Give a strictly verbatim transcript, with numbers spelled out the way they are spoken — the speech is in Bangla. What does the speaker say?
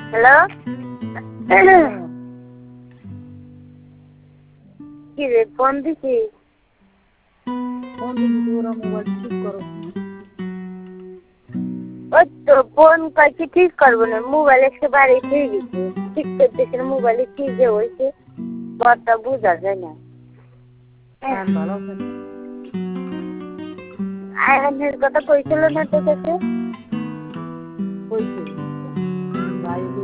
হ্যালো কি রে ফোন দিছি ফোন দিছি তোরা মোবাইল ঠিক করো ওই তো ফোন কাছে ঠিক করবো না মোবাইল একেবারে ঠিক গেছে ঠিক করতেছে না মোবাইলে কি যে হয়েছে কথা বোঝা যায় না ভালো আছে আয়নের কথা কইছিল না তোর কাছে কইছে